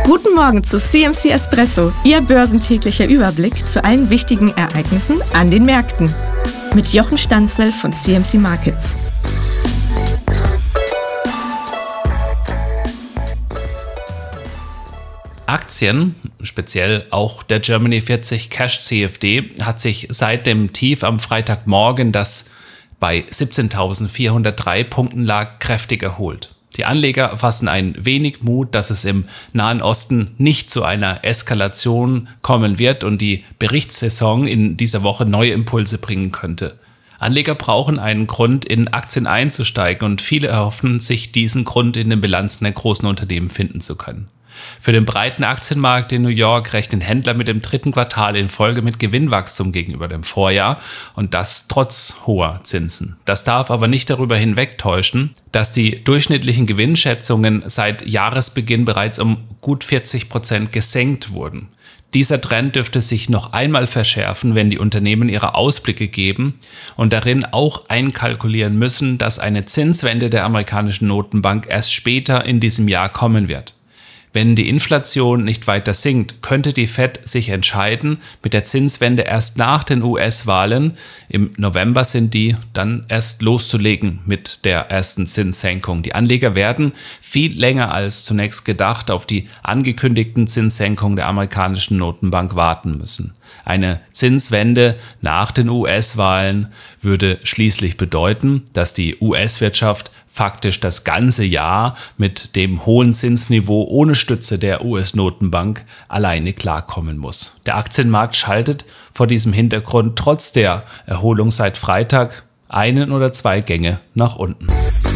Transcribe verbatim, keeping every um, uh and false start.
Guten Morgen zu C M C Espresso, Ihr börsentäglicher Überblick zu allen wichtigen Ereignissen an den Märkten. Mit Jochen Stanzel von C M C Markets. Aktien, speziell auch der Germany vierzig Cash C F D, hat sich seit dem Tief am Freitagmorgen, das bei siebzehntausendvierhundertdrei Punkten lag, kräftig erholt. Die Anleger fassen ein wenig Mut, dass es im Nahen Osten nicht zu einer Eskalation kommen wird und die Berichtssaison in dieser Woche neue Impulse bringen könnte. Anleger brauchen einen Grund, in Aktien einzusteigen, und viele erhoffen sich, diesen Grund in den Bilanzen der großen Unternehmen finden zu können. Für den breiten Aktienmarkt in New York rechnen Händler mit dem dritten Quartal in Folge mit Gewinnwachstum gegenüber dem Vorjahr, und das trotz hoher Zinsen. Das darf aber nicht darüber hinwegtäuschen, dass die durchschnittlichen Gewinnschätzungen seit Jahresbeginn bereits um gut vierzig Prozent gesenkt wurden. Dieser Trend dürfte sich noch einmal verschärfen, wenn die Unternehmen ihre Ausblicke geben und darin auch einkalkulieren müssen, dass eine Zinswende der amerikanischen Notenbank erst später in diesem Jahr kommen wird. Wenn die Inflation nicht weiter sinkt, könnte die Fed sich entscheiden, mit der Zinswende erst nach den U S-Wahlen, im November sind die, dann erst loszulegen mit der ersten Zinssenkung. Die Anleger werden viel länger als zunächst gedacht auf die angekündigten Zinssenkungen der amerikanischen Notenbank warten müssen. Eine Zinswende nach den U S-Wahlen würde schließlich bedeuten, dass die U S-Wirtschaft faktisch das ganze Jahr mit dem hohen Zinsniveau ohne Stütze der U S-Notenbank alleine klarkommen muss. Der Aktienmarkt schaltet vor diesem Hintergrund trotz der Erholung seit Freitag einen oder zwei Gänge nach unten.